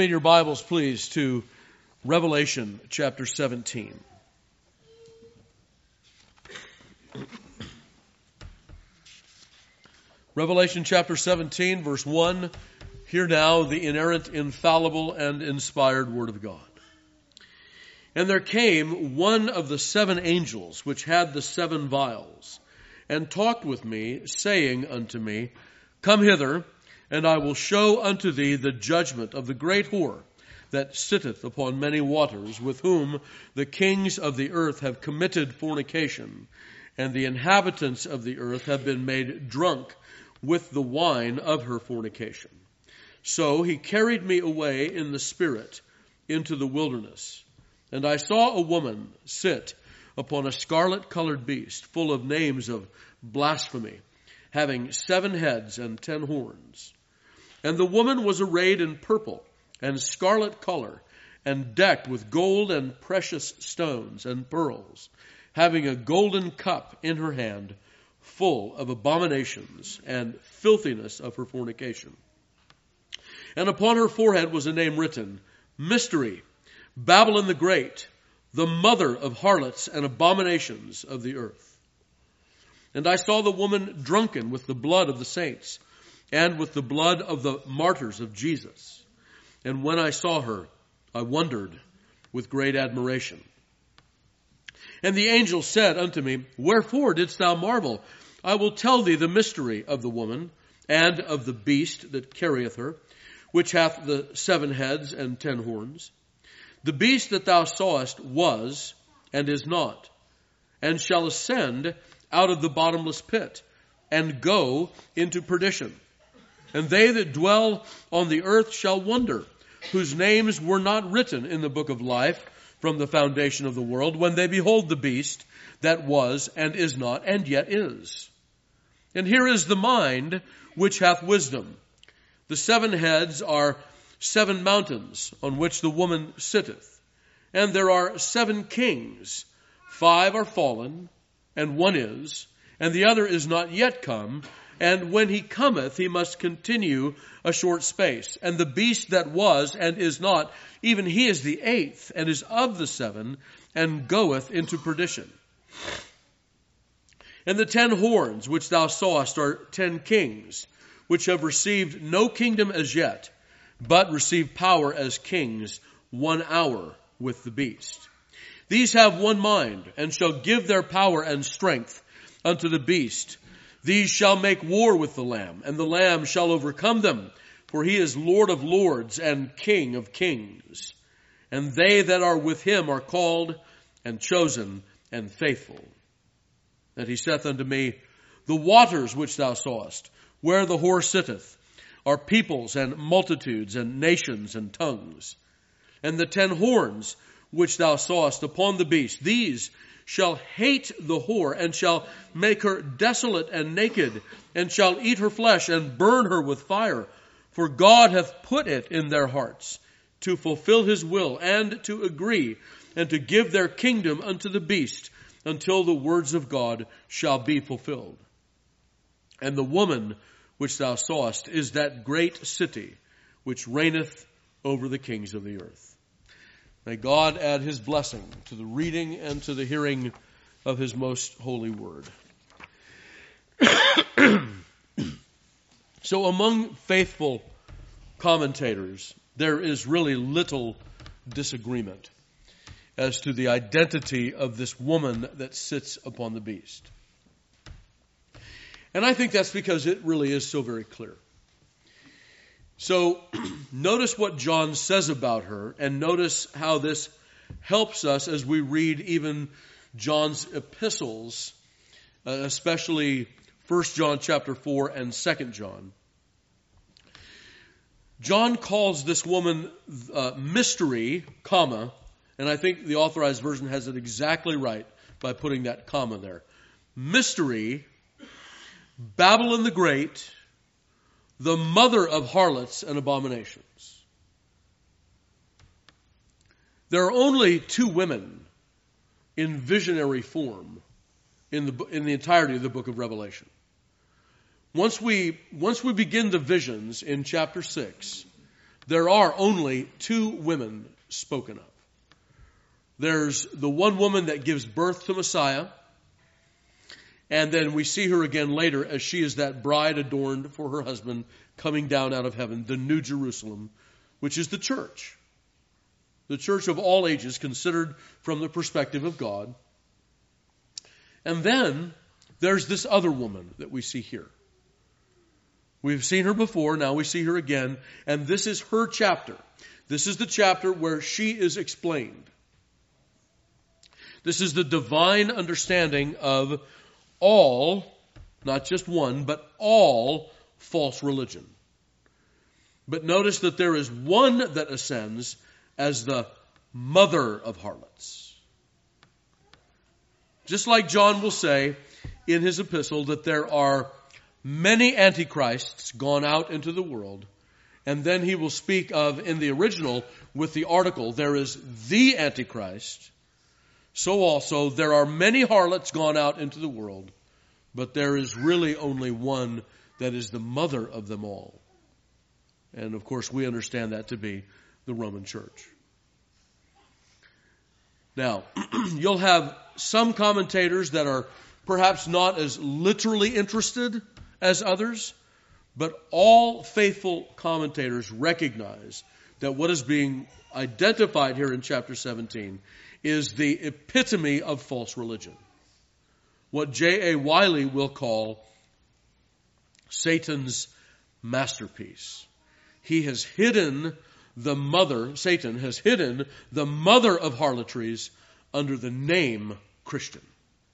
In your Bibles, please, to Revelation chapter 17. Revelation chapter 17, verse 1. Hear now the inerrant, infallible, and inspired Word of God. And there came one of the seven angels which had the seven vials, and talked with me, saying unto me, Come hither, and I will show unto thee the judgment of the great whore that sitteth upon many waters, with whom the kings of the earth have committed fornication, and the inhabitants of the earth have been made drunk with the wine of her fornication. So he carried me away in the spirit into the wilderness, and I saw a woman sit upon a scarlet-colored beast, full of names of blasphemy, having 7 heads and 10 horns. And the woman was arrayed in purple and scarlet color, and decked with gold and precious stones and pearls, having a golden cup in her hand, full of abominations and filthiness of her fornication. And upon her forehead was a name written, Mystery, Babylon the Great, the mother of harlots and abominations of the earth. And I saw the woman drunken with the blood of the saints, and with the blood of the martyrs of Jesus. And when I saw her, I wondered with great admiration. And the angel said unto me, Wherefore didst thou marvel? I will tell thee the mystery of the woman, and of the beast that carrieth her, which hath the 7 heads and 10 horns. The beast that thou sawest was, and is not, and shall ascend out of the bottomless pit, and go into perdition. And they that dwell on the earth shall wonder, whose names were not written in the book of life from the foundation of the world, when they behold the beast that was and is not and yet is. And here is the mind which hath wisdom. The 7 heads are 7 mountains on which the woman sitteth. And there are 7 kings. 5 are fallen, and 1 is, and the other is not yet come. And when he cometh, he must continue a short space. And the beast that was and is not, even he is the 8th, and is of the 7, and goeth into perdition. And the 10 horns which thou sawest are 10 kings, which have received no kingdom as yet, but receive power as kings 1 hour with the beast. These have one mind, and shall give their power and strength unto the beast. These shall make war with the Lamb, and the Lamb shall overcome them, for he is Lord of lords and King of kings. And they that are with him are called and chosen and faithful. And he saith unto me, The waters which thou sawest, where the whore sitteth, are peoples and multitudes and nations and tongues. And the 10 horns which thou sawest upon the beast, these shall hate the whore, and shall make her desolate and naked, and shall eat her flesh, and burn her with fire. For God hath put it in their hearts to fulfill his will, and to agree, and to give their kingdom unto the beast, until the words of God shall be fulfilled. And the woman which thou sawest is that great city, which reigneth over the kings of the earth. May God add his blessing to the reading and to the hearing of his most holy word. So among faithful commentators, there is really little disagreement as to the identity of this woman that sits upon the beast. And I think that's because it really is so very clear. So notice what John says about her, and notice how this helps us as we read even John's epistles, especially 1 John chapter 4 and 2 John. John calls this woman mystery, comma, and I think the Authorized Version has it exactly right by putting that comma there. Mystery, Babylon the Great, the mother of harlots and abominations. There are only 2 women in visionary form in the entirety of the book of Revelation. Once we begin the visions in chapter 6, there are only two women spoken of. There's the one woman that gives birth to Messiah, and then we see her again later as she is that bride adorned for her husband coming down out of heaven, the New Jerusalem, which is the church. The church of all ages considered from the perspective of God. And then there's this other woman that we see here. We've seen her before, now we see her again, and this is her chapter. This is the chapter where she is explained. This is the divine understanding of all, not just one, but all false religion. But notice that there is one that ascends as the mother of harlots. Just like John will say in his epistle that there are many antichrists gone out into the world, and then he will speak of, in the original, with the article, there is the Antichrist. So also, there are many harlots gone out into the world, but there is really only one that is the mother of them all. And of course, we understand that to be the Roman Church. Now, you'll have some commentators that are perhaps not as literally interested as others, but all faithful commentators recognize that what is being identified here in chapter 17 is the epitome of false religion. What J.A. Wiley will call Satan's masterpiece. He has hidden the mother, Satan has hidden the mother of harlotries under the name Christian.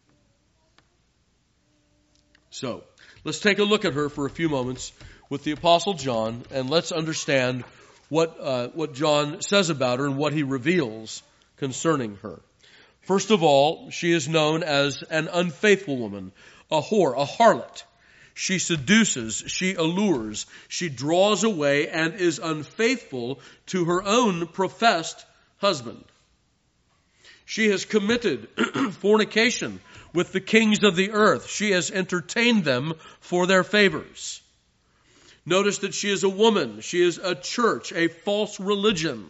So, let's take a look at her for a few moments with the Apostle John, and let's understand what John says about her and what he reveals concerning her. First of all, she is known as an unfaithful woman, a whore, a harlot. She seduces, she allures, she draws away and is unfaithful to her own professed husband. She has committed fornication with the kings of the earth. She has entertained them for their favors. Notice that she is a woman. She is a church, a false religion.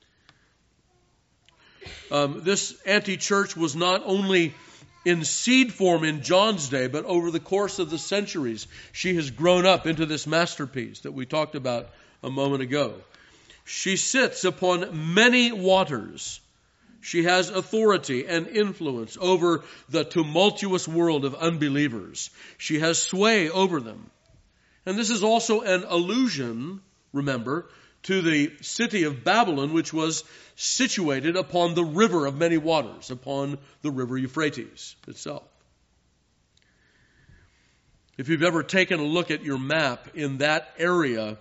This anti-church was not only in seed form in John's day, but over the course of the centuries, she has grown up into this masterpiece that we talked about a moment ago. She sits upon many waters. She has authority and influence over the tumultuous world of unbelievers. She has sway over them. And this is also an allusion, remember, to the city of Babylon, which was situated upon the river of many waters, upon the river Euphrates itself. If you've ever taken a look at your map in that area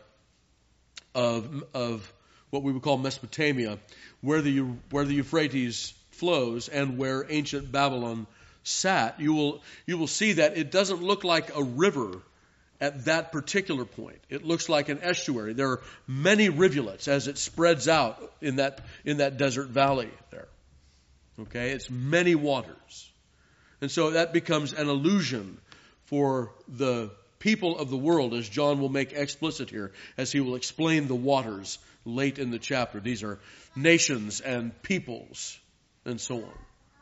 of what we would call Mesopotamia, where the Euphrates flows and where ancient Babylon sat, you will see that it doesn't look like a river at that particular point. It looks like an estuary. There are many rivulets as it spreads out in that desert valley there. Okay, it's many waters. And so that becomes an allusion for the people of the world, as John will make explicit here, as he will explain the waters late in the chapter. These are nations and peoples and so on.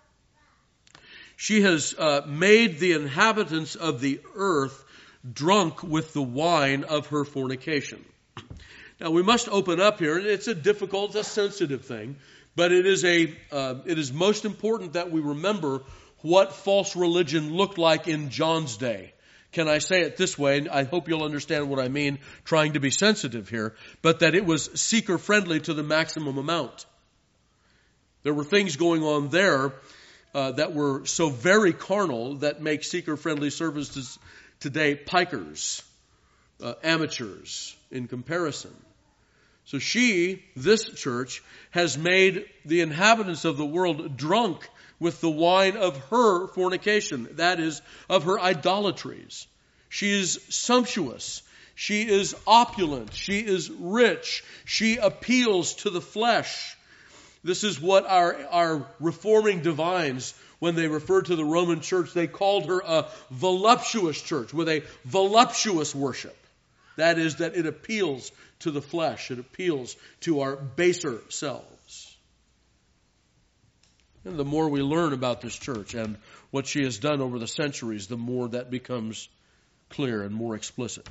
She has made the inhabitants of the earth drunk with the wine of her fornication. Now we must open up here, and it's a difficult, a sensitive thing, but it is most important that we remember what false religion looked like in John's day. Can I say it this way? I hope you'll understand what I mean, trying to be sensitive here, but that it was seeker-friendly to the maximum amount. There were things going on there that were so very carnal that make seeker-friendly services today pikers, amateurs in comparison. So this church, has made the inhabitants of the world drunk with the wine of her fornication, that is, of her idolatries. She is sumptuous. She is opulent. She is rich. She appeals to the flesh. This is what our reforming divines, when they referred to the Roman church, they called her a voluptuous church with a voluptuous worship. That is, that it appeals to the flesh. It appeals to our baser selves. And the more we learn about this church and what she has done over the centuries, the more that becomes clear and more explicit.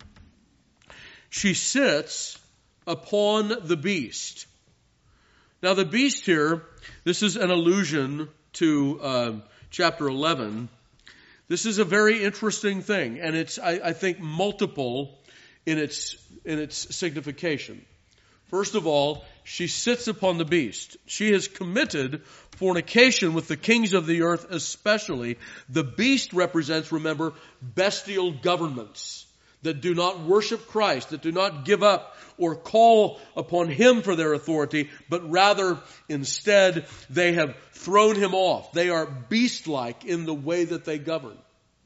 She sits upon the beast. Now the beast here, this is an allusion to chapter 11. This is a very interesting thing, and it's, I think, multiple in its signification. First of all, she sits upon the beast. She has committed fornication with the kings of the earth especially. The beast represents, remember, bestial governments that do not worship Christ, that do not give up or call upon Him for their authority, but rather instead they have thrown Him off. They are beast-like in the way that they govern.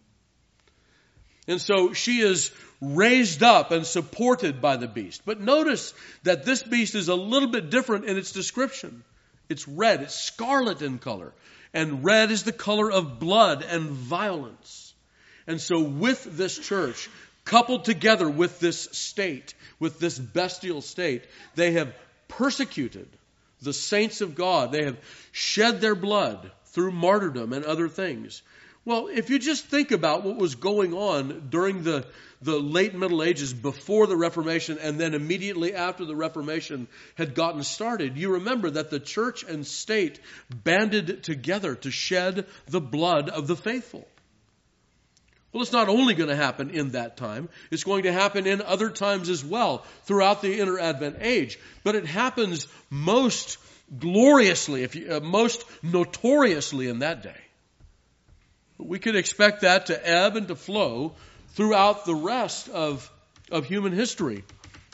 And so she is raised up and supported by the beast. But notice that this beast is a little bit different in its description. It's red, it's scarlet in color. And red is the color of blood and violence. And so with this church, coupled together with this state, with this bestial state, they have persecuted the saints of God. They have shed their blood through martyrdom and other things. Well, if you just think about what was going on during the late Middle Ages before the Reformation and then immediately after the Reformation had gotten started, you remember that the church and state banded together to shed the blood of the faithful. Well, it's not only going to happen in that time, it's going to happen in other times as well throughout the Inter-Advent age. But it happens most gloriously, most notoriously in that day. We could expect that to ebb and to flow throughout the rest of human history.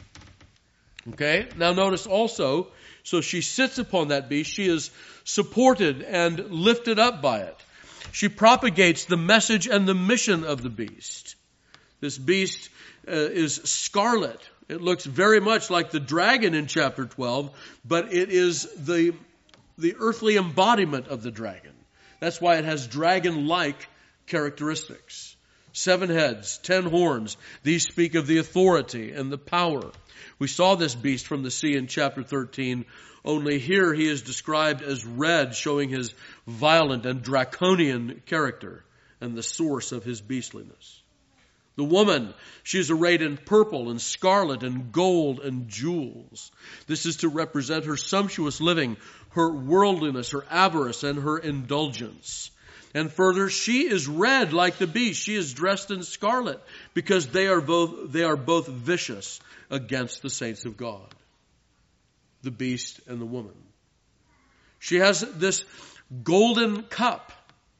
Okay? Now notice also, so she sits upon that beast. She is supported and lifted up by it. She propagates the message and the mission of the beast. This beast is scarlet. It looks very much like the dragon in chapter 12, but it is the earthly embodiment of the dragon. That's why it has dragon-like characteristics. 7 heads, 10 horns. These speak of the authority and the power. We saw this beast from the sea in chapter 13. Only here he is described as red, showing his violent and draconian character and the source of his beastliness. The woman, she is arrayed in purple and scarlet and gold and jewels. This is to represent her sumptuous living, her worldliness, her avarice, and her indulgence. And further, she is red like the beast. She is dressed in scarlet because they are both vicious against the saints of God. The beast and the woman. She has this golden cup.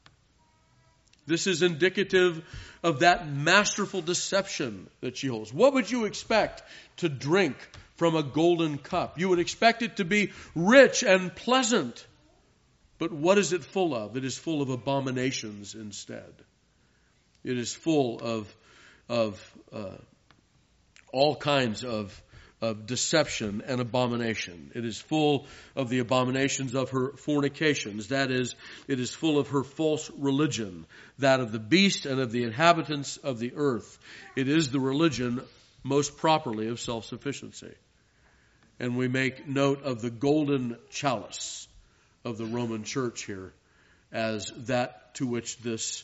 This is indicative of that masterful deception that she holds. What would you expect to drink from a golden cup? You would expect it to be rich and pleasant. But what is it full of? It is full of abominations instead. It is full of all kinds of deception and abomination. It is full of the abominations of her fornications. That is, it is full of her false religion, that of the beast and of the inhabitants of the earth. It is the religion most properly of self-sufficiency. And we make note of the golden chalice of the Roman Church here as that to which this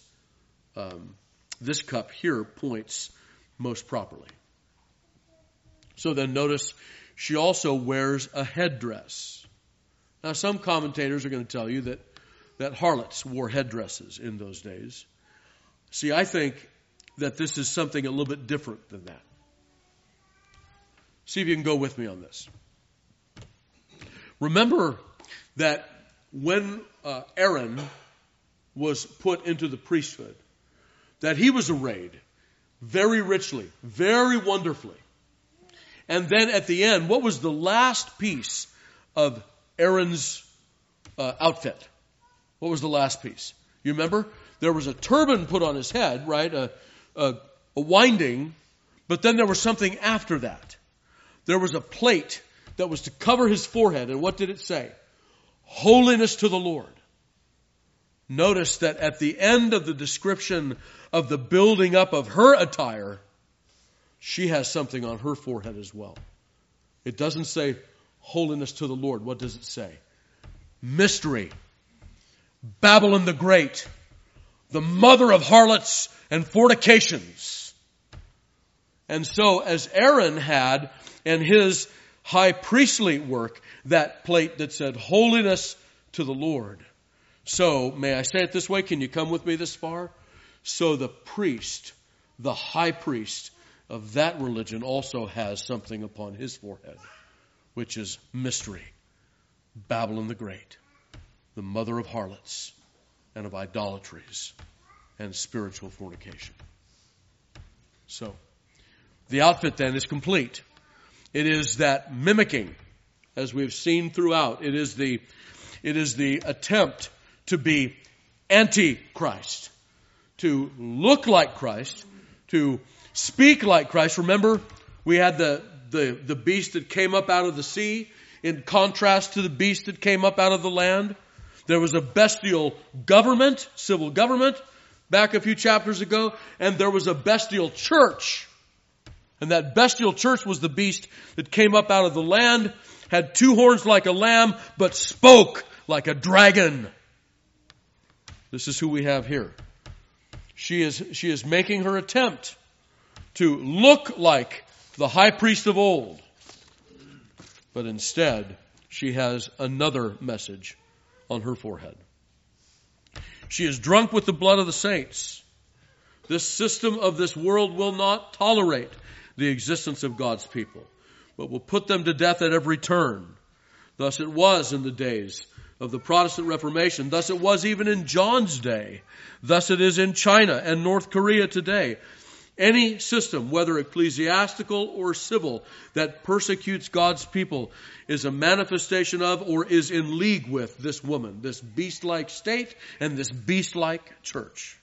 cup here points most properly. So then notice she also wears a headdress. Now some commentators are going to tell you that harlots wore headdresses in those days. See, I think that this is something a little bit different than that. See if you can go with me on this. Remember that when Aaron was put into the priesthood, that he was arrayed very richly, very wonderfully. And then at the end, what was the last piece of Aaron's outfit? What was the last piece? You remember? There was a turban put on his head, right? A winding. But then there was something after that. There was a plate that was to cover his forehead. And what did it say? Holiness to the Lord. Notice that at the end of the description of the building up of her attire, she has something on her forehead as well. It doesn't say holiness to the Lord. What does it say? Mystery. Babylon the Great, the mother of harlots and fornications. And so as Aaron had in his high priestly work that plate that said holiness to the Lord, so may I say it this way? Can you come with me this far? So the priest, the high priest of that religion also has something upon his forehead, which is mystery. Babylon the Great, the mother of harlots and of idolatries and spiritual fornication. So, the outfit then is complete. It is that mimicking, as we've seen throughout. It is the attempt to be anti-Christ, to look like Christ, to speak like Christ. Remember, we had the beast that came up out of the sea in contrast to the beast that came up out of the land. There was a bestial government, civil government, back a few chapters ago, and there was a bestial church. And that bestial church was the beast that came up out of the land, had two horns like a lamb, but spoke like a dragon. This is who we have here. She is making her attempt to look like the high priest of old. But instead, she has another message on her forehead. She is drunk with the blood of the saints. This system of this world will not tolerate the existence of God's people, but will put them to death at every turn. Thus it was in the days of the Protestant Reformation. Thus it was even in John's day. Thus it is in China and North Korea today. Any system, whether ecclesiastical or civil, that persecutes God's people is a manifestation of or is in league with this woman, this beast-like state and this beast-like church.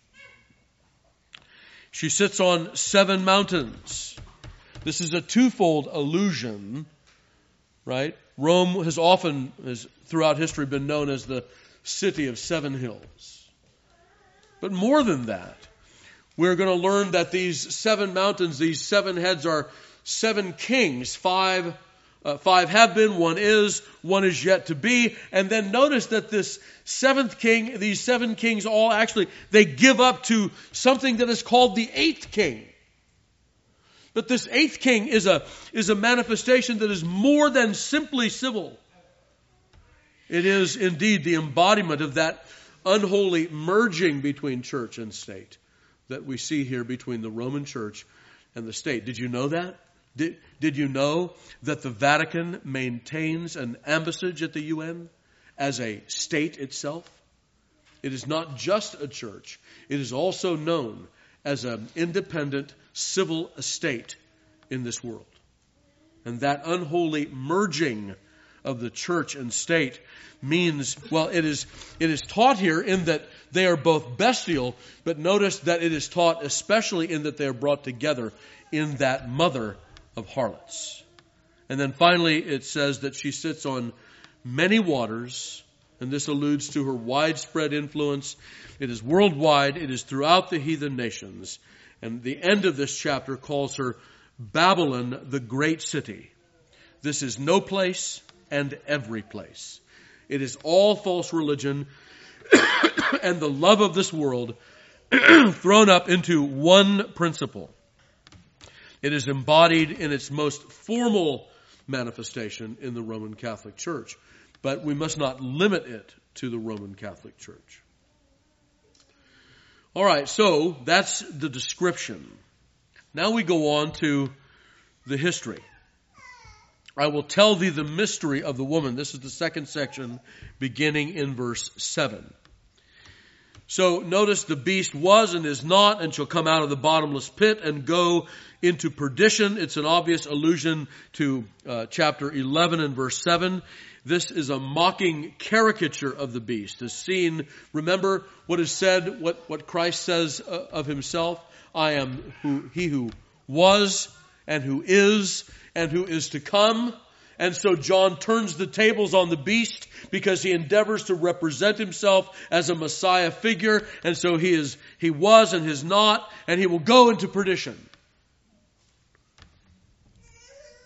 She sits on 7 mountains. This is a twofold allusion, right? Rome has often, throughout history, been known as the city of 7 hills. But more than that, we're going to learn that these 7 mountains, these 7 heads are 7 kings. 5 have been, 1 is yet to be. And then notice that this 7th king, these 7 kings all actually, they give up to something that is called the 8th king. But this 8th king is a manifestation that is more than simply civil. It is indeed the embodiment of that unholy merging between church and state that we see here between the Roman Church and the state. Did you know that? Did you know that the Vatican maintains an embassage at the UN as a state itself? It is not just a church. It is also known as an independent civil estate in this world. And that unholy merging of the church and state means, well, it is taught here in that they are both bestial, but notice that it is taught especially in that they are brought together in that mother of harlots. And then finally it says that she sits on many waters, and this alludes to her widespread influence. It is worldwide, it is throughout the heathen nations. And the end of this chapter calls her Babylon, the great city. This is no place and every place. It is all false religion and the love of this world thrown up into one principle. It is embodied in its most formal manifestation in the Roman Catholic Church. But we must not limit it to the Roman Catholic Church. All right, so that's the description. Now we go on to the history. I will tell thee the mystery of the woman. This is the second section, beginning in verse 7. So notice the beast was and is not and shall come out of the bottomless pit and go into perdition. It's an obvious allusion to chapter 11 and verse 7. This is a mocking caricature of the beast. As seen, remember what is said, what Christ says of himself. I am he who was and who is to come. And so John turns the tables on the beast because he endeavors to represent himself as a Messiah figure. And so he was and is not, and he will go into perdition.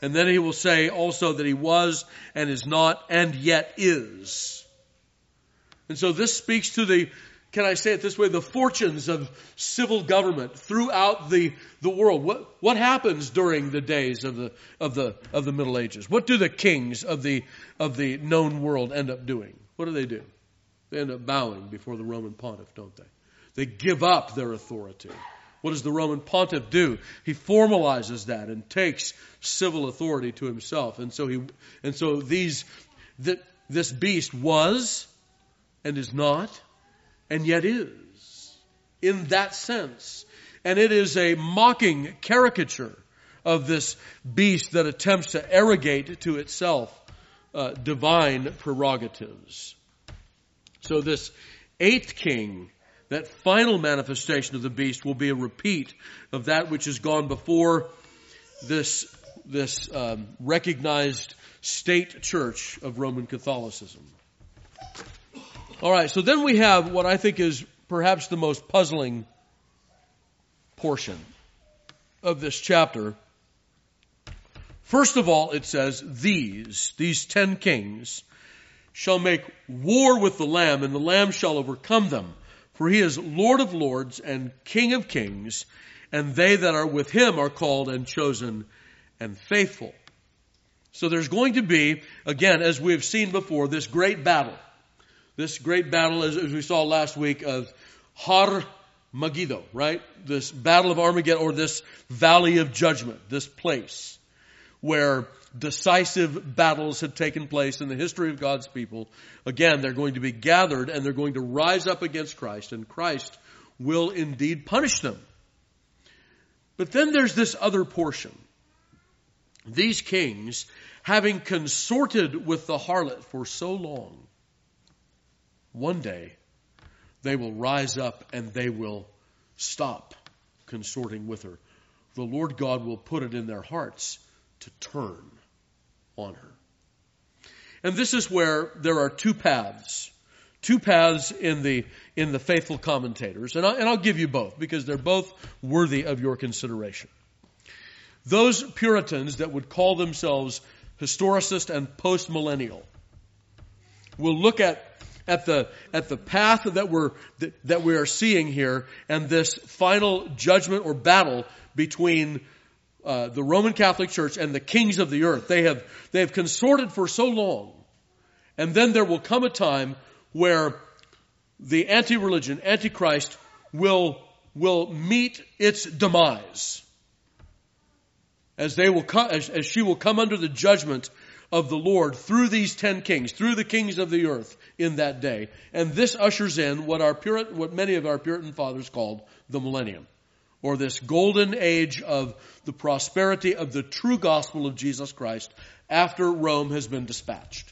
And then he will say also that he was and is not and yet is. And so this speaks to the, can I say it this way, the fortunes of civil government throughout the world. What happens during the days of the Middle Ages? What do the kings of the known world end up doing? What do? They end up bowing before the Roman pontiff, don't they? They give up their authority. What does the Roman pontiff do? He formalizes that and takes civil authority to himself. And so this beast was and is not and yet is, in that sense. And it is a mocking caricature of this beast that attempts to arrogate to itself divine prerogatives. So this eighth king, that final manifestation of the beast, will be a repeat of that which has gone before this recognized state church of Roman Catholicism. All right, so then we have what I think is perhaps the most puzzling portion of this chapter. First of all, it says, these 10 kings shall make war with the Lamb, and the Lamb shall overcome them. For he is Lord of lords and King of kings, and they that are with him are called and chosen and faithful. So there's going to be, again, as we have seen before, this great battle. This great battle, as we saw last week, of Har Megiddo, right? This battle of Armageddon, or this valley of judgment, this place where decisive battles have taken place in the history of God's people. Again, they're going to be gathered and they're going to rise up against Christ, and Christ will indeed punish them. But then there's this other portion. These kings, having consorted with the harlot for so long, one day they will rise up and they will stop consorting with her. The Lord God will put it in their hearts to turn on her. And this is where there are two paths in the faithful commentators, and I'll give you both because they're both worthy of your consideration. Those Puritans that would call themselves historicist and postmillennial will look at the path that we are seeing here, and this final judgment or battle between the Roman Catholic Church and the kings of the earth. They have consorted for so long, and then there will come a time where the anti-religion, Antichrist, will meet its demise, as she will come under the judgment of the Lord through these 10 kings, through the kings of the earth in that day. And this ushers in what many of our Puritan fathers called the millennium, or this golden age of the prosperity of the true gospel of Jesus Christ after Rome has been dispatched.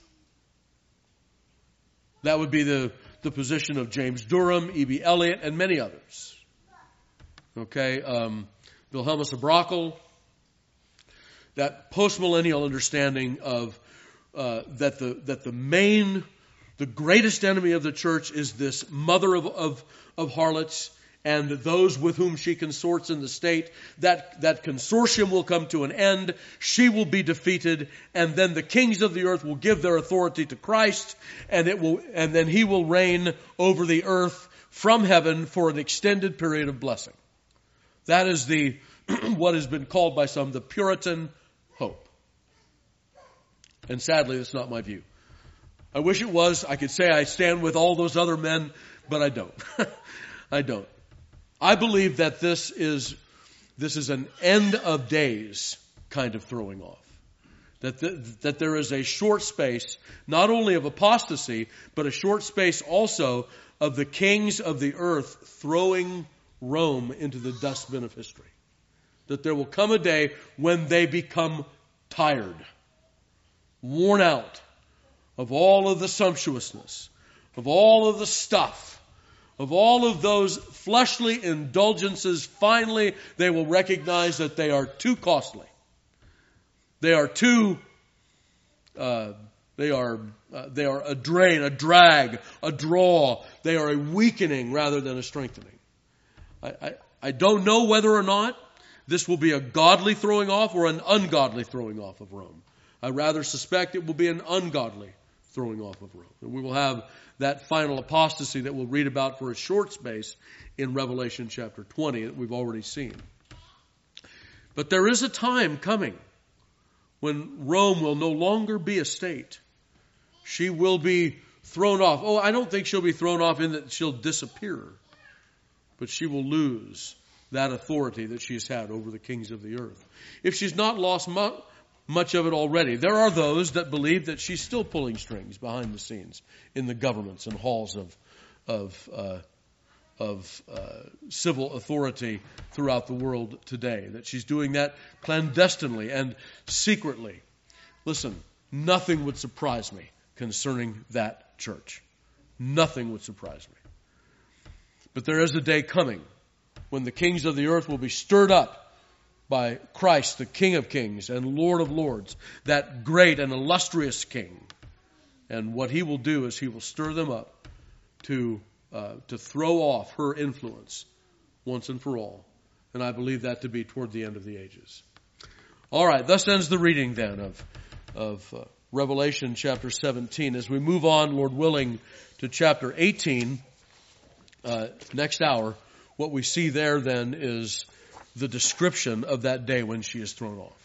That would be the position of James Durham, E.B. Elliott, and many others. Okay, Wilhelmus of Brakel. That postmillennial understanding of that the greatest enemy of the church is this mother of harlots and those with whom she consorts in the state. That consortium will come to an end. She will be defeated, and then the kings of the earth will give their authority to Christ, and then he will reign over the earth from heaven for an extended period of blessing. That is what has been called by some the Puritan hope. And sadly, that's not my view. I wish it was. I could say I stand with all those other men, but I don't. I don't. I believe that this is an end of days kind of throwing off. That there is a short space, not only of apostasy, but a short space also of the kings of the earth throwing Rome into the dustbin of history. That there will come a day when they become tired, worn out of all of the sumptuousness, of all of the stuff, of all of those fleshly indulgences. Finally, they will recognize that they are too costly. They are too, they are a drain, a drag, a draw. They are a weakening rather than a strengthening. I don't know whether or not this will be a godly throwing off or an ungodly throwing off of Rome. I rather suspect it will be an ungodly throwing off of Rome. And we will have that final apostasy that we'll read about for a short space in Revelation chapter 20 that we've already seen. But there is a time coming when Rome will no longer be a state. She will be thrown off. Oh, I don't think she'll be thrown off in that she'll disappear. But she will lose that authority that she's had over the kings of the earth. If she's not lost much of it already, there are those that believe that she's still pulling strings behind the scenes in the governments and halls of civil authority throughout the world today, that she's doing that clandestinely and secretly. Listen, nothing would surprise me concerning that church. Nothing would surprise me. But there is a day coming when the kings of the earth will be stirred up by Christ, the King of Kings and Lord of Lords, that great and illustrious King. And what he will do is he will stir them up to throw off her influence once and for all. And I believe that to be toward the end of the ages. All right, thus ends the reading then of Revelation chapter 17. As we move on, Lord willing, to chapter 18 next hour, what we see there then is the description of that day when she is thrown off.